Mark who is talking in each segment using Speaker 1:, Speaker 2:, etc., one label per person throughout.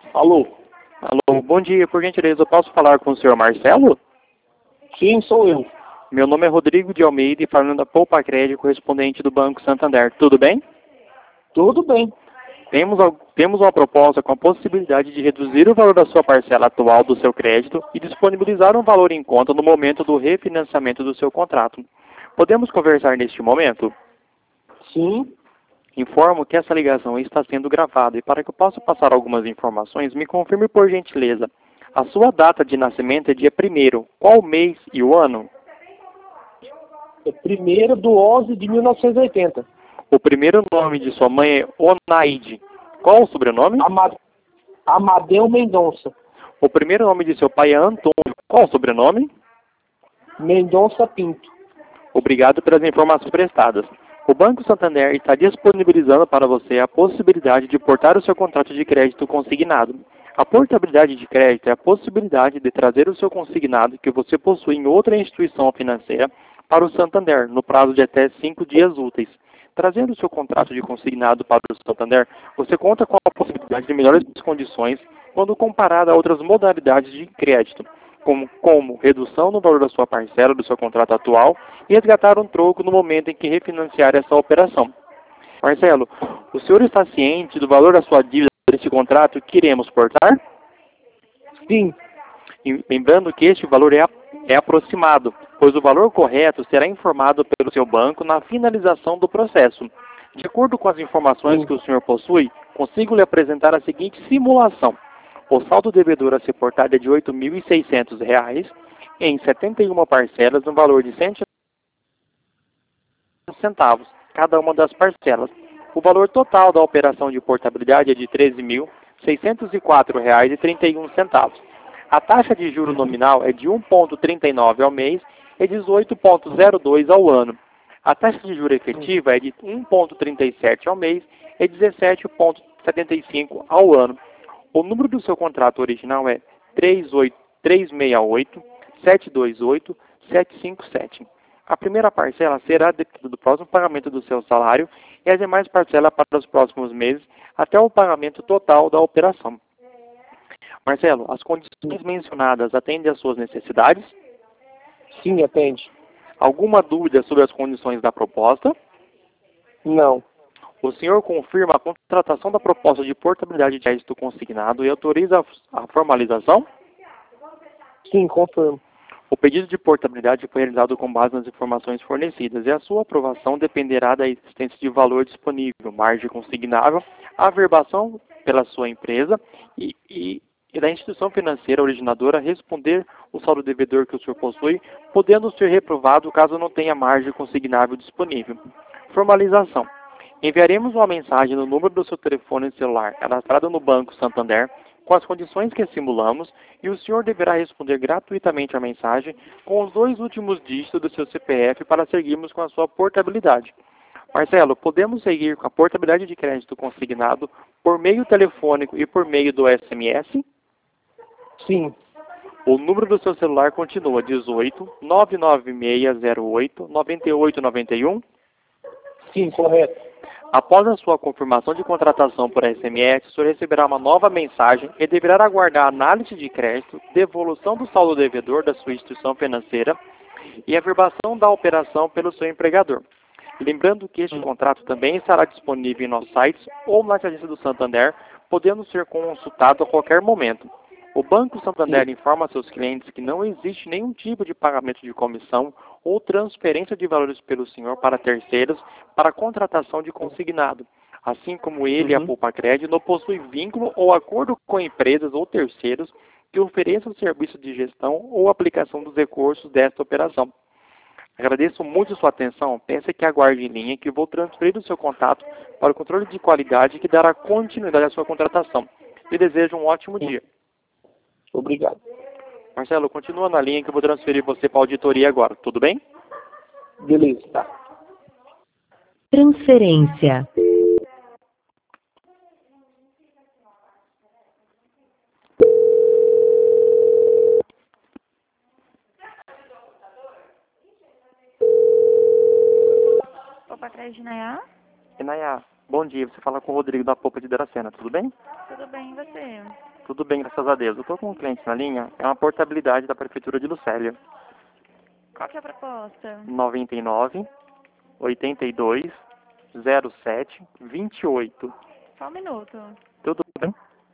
Speaker 1: Alô?
Speaker 2: Alô, bom dia. Por gentileza, eu posso falar com o senhor Marcelo?
Speaker 1: Sim, sou eu.
Speaker 2: Meu nome é Rodrigo de Almeida e falando da Poupa Crédito, correspondente do Banco Santander. Tudo bem?
Speaker 1: Tudo bem.
Speaker 2: Temos uma proposta com a possibilidade de reduzir o valor da sua parcela atual do seu crédito e disponibilizar um valor em conta no momento do refinanciamento do seu contrato. Podemos conversar neste momento?
Speaker 1: Sim.
Speaker 2: Informo que essa ligação está sendo gravada e para que eu possa passar algumas informações, me confirme por gentileza. A sua data de nascimento é dia 1º. Qual o mês e o ano?
Speaker 1: É 1º de 11 de 1980.
Speaker 2: O primeiro nome de sua mãe é Onaide. Qual o sobrenome?
Speaker 1: Amadeu Mendonça.
Speaker 2: O primeiro nome de seu pai é Antônio. Qual o sobrenome?
Speaker 1: Mendonça Pinto.
Speaker 2: Obrigado pelas informações prestadas. O Banco Santander está disponibilizando para você a possibilidade de portar o seu contrato de crédito consignado. A portabilidade de crédito é a possibilidade de trazer o seu consignado que você possui em outra instituição financeira para o Santander, no prazo de até 5 dias úteis. Trazendo o seu contrato de consignado para o Santander, você conta com a possibilidade de melhores condições quando comparado a outras modalidades de crédito, como redução no valor da sua parcela do seu contrato atual e resgatar um troco no momento em que refinanciar essa operação. Marcelo, o senhor está ciente do valor da sua dívida desse contrato que iremos portar?
Speaker 1: Sim.
Speaker 2: E lembrando que este valor é aproximado, pois o valor correto será informado pelo seu banco na finalização do processo. De acordo com as informações que o senhor possui, consigo lhe apresentar a seguinte simulação. O saldo devedor a ser portado é de R$ 8.600 em 71 parcelas no valor de centavos, cada uma das parcelas. O valor total da operação de portabilidade é de R$ 13.604,31. A taxa de juro nominal é de 1,39 ao mês e 18,02 ao ano. A taxa de juro efetiva é de 1,37 ao mês e 17,75 ao ano. O número do seu contrato original é 368-728-757. A primeira parcela será do próximo pagamento do seu salário e as demais parcelas para os próximos meses até o pagamento total da operação. Marcelo, as condições mencionadas atendem às suas necessidades?
Speaker 1: Sim, atende.
Speaker 2: Alguma dúvida sobre as condições da proposta?
Speaker 1: Não.
Speaker 2: O senhor confirma a contratação da proposta de portabilidade de crédito consignado e autoriza a formalização?
Speaker 1: Sim, confirmo.
Speaker 2: O pedido de portabilidade foi realizado com base nas informações fornecidas e a sua aprovação dependerá da existência de valor disponível, margem consignável, averbação pela sua empresa e da instituição financeira originadora responder o saldo devedor que o senhor possui, podendo ser reprovado caso não tenha margem consignável disponível. Formalização. Enviaremos uma mensagem no número do seu telefone celular cadastrado no Banco Santander com as condições que simulamos e o senhor deverá responder gratuitamente a mensagem com os 2 últimos dígitos do seu CPF para seguirmos com a sua portabilidade. Marcelo, podemos seguir com a portabilidade de crédito consignado por meio telefônico e por meio do SMS?
Speaker 1: Sim.
Speaker 2: O número do seu celular continua 18 99608 9891?
Speaker 1: Sim, correto.
Speaker 2: Após a sua confirmação de contratação por SMS, o senhor receberá uma nova mensagem e deverá aguardar a análise de crédito, devolução do saldo devedor da sua instituição financeira e a averbação da operação pelo seu empregador. Lembrando que este contrato também estará disponível em nossos sites ou na agência do Santander, podendo ser consultado a qualquer momento. O Banco Santander informa a seus clientes que não existe nenhum tipo de pagamento de comissão ou transferência de valores pelo senhor para terceiros para contratação de consignado. Assim como ele, a Poupa Crédito, não possui vínculo ou acordo com empresas ou terceiros que ofereçam serviço de gestão ou aplicação dos recursos desta operação. Agradeço muito sua atenção. Pense que aguarde em linha que vou transferir o seu contato para o controle de qualidade que dará continuidade à sua contratação. Lhe desejo um ótimo dia.
Speaker 1: Obrigado.
Speaker 2: Marcelo, continua na linha que eu vou transferir você para a auditoria agora, tudo bem?
Speaker 1: Beleza, tá.
Speaker 3: Transferência.
Speaker 4: Opa, Crédito Nayá?
Speaker 2: Naya, bom dia. Você fala com o Rodrigo da Poupa de Dracena, tudo bem?
Speaker 4: Tudo bem, e você?
Speaker 2: Tudo bem, graças a Deus. Eu estou com um cliente na linha, é uma portabilidade da Prefeitura de Lucélia.
Speaker 4: Qual que é a proposta?
Speaker 2: 99 82 07 28.
Speaker 4: Só um minuto.
Speaker 2: Tudo bem?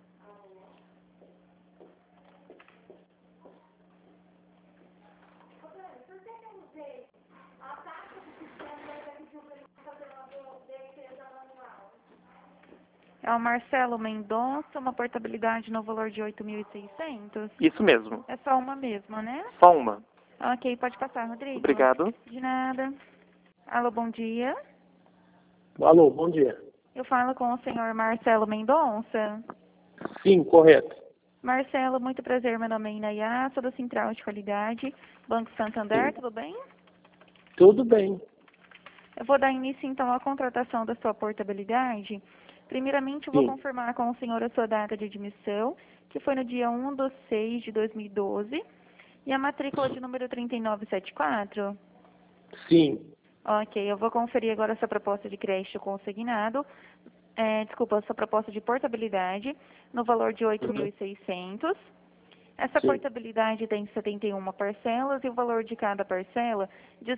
Speaker 4: É o Marcelo Mendonça, uma portabilidade no valor de 8.600.
Speaker 2: Isso mesmo.
Speaker 4: É só uma mesmo, né?
Speaker 2: Só uma.
Speaker 4: Ok, pode passar, Rodrigo.
Speaker 2: Obrigado.
Speaker 4: De nada. Alô, bom dia.
Speaker 1: Alô, bom dia.
Speaker 4: Eu falo com o senhor Marcelo Mendonça.
Speaker 1: Sim, correto.
Speaker 4: Marcelo, muito prazer, meu nome é Inayá, sou da Central de Qualidade, Banco Santander, tudo bem?
Speaker 1: Tudo bem.
Speaker 4: Eu vou dar início, então, à contratação da sua portabilidade. Primeiramente, eu vou
Speaker 1: Sim.
Speaker 4: confirmar com o senhor a sua data de admissão, que foi no dia 1/6/2012, e a matrícula de número 3974.
Speaker 1: Sim.
Speaker 4: Ok, eu vou conferir agora a sua proposta de crédito consignado, a sua proposta de portabilidade, no valor de 8.600. Essa
Speaker 1: Sim.
Speaker 4: portabilidade tem 71 parcelas e o valor de cada parcela de R$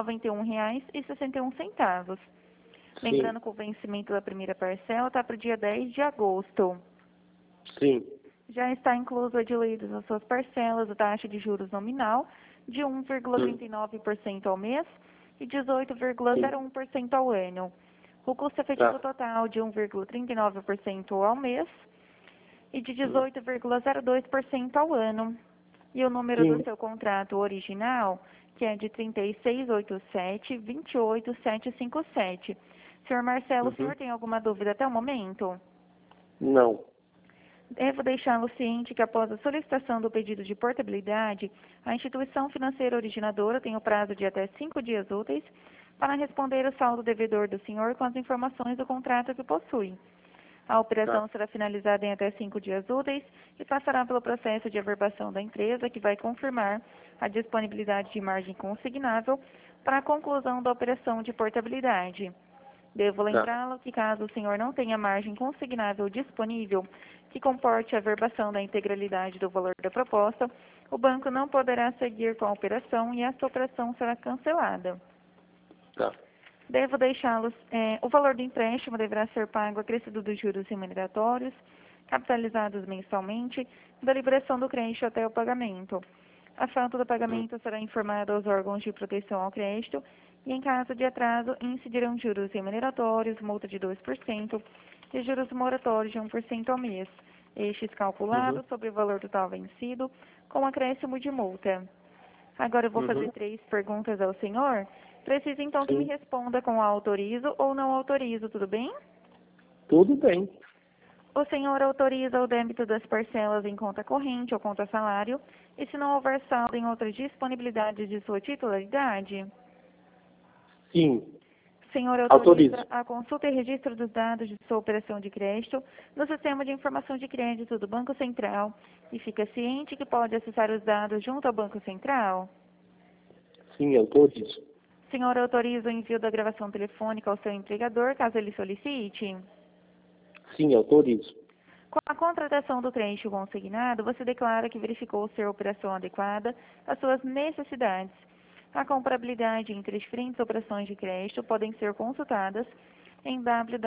Speaker 4: 191,61. Lembrando que o vencimento da primeira parcela está para o dia 10 de agosto.
Speaker 1: Sim.
Speaker 4: Já está incluso a diluída nas suas parcelas a taxa de juros nominal de 1,39% ao mês e 18,01% ao ano. O custo efetivo total de 1,39% ao mês e de 18,02% ao ano. E o número do
Speaker 1: Sim.
Speaker 4: seu contrato original, que é de 3687-28757. Senhor Marcelo, o senhor tem alguma dúvida até o momento?
Speaker 1: Não.
Speaker 4: Devo deixá-lo ciente que após a solicitação do pedido de portabilidade, a instituição financeira originadora tem o prazo de até 5 dias úteis para responder o saldo devedor do senhor com as informações do contrato que possui. A operação será finalizada em até 5 dias úteis e passará pelo processo de averbação da empresa, que vai confirmar a disponibilidade de margem consignável para a conclusão da operação de portabilidade. Devo lembrá-lo que caso o senhor não tenha margem consignável disponível que comporte a averbação da integralidade do valor da proposta, o banco não poderá seguir com a operação e esta operação será cancelada. Devo deixá-los. O valor do empréstimo deverá ser pago acrescido dos juros remuneratórios, capitalizados mensalmente, da liberação do crédito até o pagamento. A falta do pagamento será informada aos órgãos de proteção ao crédito e, em caso de atraso, incidirão juros remuneratórios, multa de 2% e juros moratórios de 1% ao mês, estes calculados sobre o valor total vencido, com acréscimo de multa. Agora eu vou fazer 3 perguntas ao senhor. Preciso então que me responda com autorizo ou não autorizo, tudo bem?
Speaker 1: Tudo bem.
Speaker 4: O senhor autoriza o débito das parcelas em conta corrente ou conta salário e se não houver saldo em outras disponibilidades de sua titularidade?
Speaker 1: Sim.
Speaker 4: O senhor autoriza
Speaker 1: Autorizo.
Speaker 4: a consulta e registro dos dados de sua operação de crédito no sistema de informação de crédito do Banco Central e fica ciente que pode acessar os dados junto ao Banco Central?
Speaker 1: Sim, autorizo.
Speaker 4: O senhor autoriza o envio da gravação telefônica ao seu empregador, caso ele solicite?
Speaker 1: Sim, autorizo.
Speaker 4: Com a contratação do crédito consignado, você declara que verificou ser a operação adequada às suas necessidades. A comparabilidade entre as diferentes operações de crédito podem ser consultadas em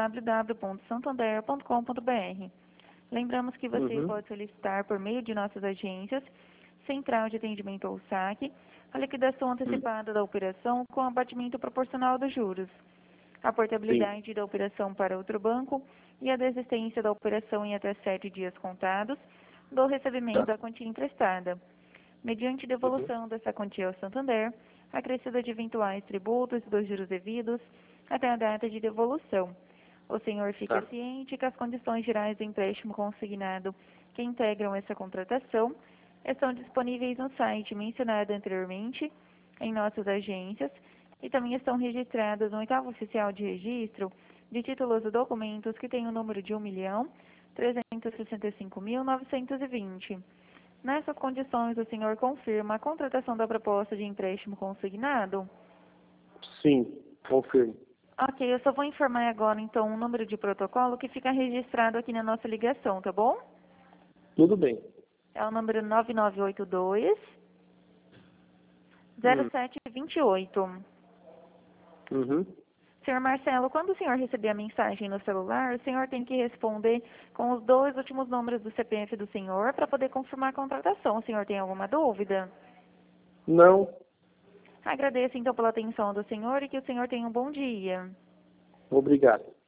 Speaker 4: www.santander.com.br. Lembramos que você pode solicitar por meio de nossas agências, Central de Atendimento ou SAC, a liquidação antecipada da operação com abatimento proporcional dos juros, a portabilidade da operação para outro banco e a desistência da operação em até 7 dias contados do recebimento da quantia emprestada, mediante devolução dessa quantia ao Santander, acrescida de eventuais tributos e dos juros devidos até a data de devolução. O senhor fica ciente que as condições gerais do empréstimo consignado que integram essa contratação estão disponíveis no site mencionado anteriormente, em nossas agências, e também estão registradas no 8º oficial de registro de títulos e documentos que tem o número de 1.365.920. Nessas condições, o senhor confirma a contratação da proposta de empréstimo consignado?
Speaker 1: Sim, confirmo.
Speaker 4: Ok, eu só vou informar agora, então, o número de protocolo que fica registrado aqui na nossa ligação, tá bom?
Speaker 1: Tudo bem.
Speaker 4: É o número 9982 0728.
Speaker 1: Uhum.
Speaker 4: Senhor Marcelo, quando o senhor receber a mensagem no celular, o senhor tem que responder com os 2 últimos números do CPF do senhor para poder confirmar a contratação. O senhor tem alguma dúvida?
Speaker 1: Não.
Speaker 4: Agradeço então pela atenção do senhor e que o senhor tenha um bom dia.
Speaker 1: Obrigado.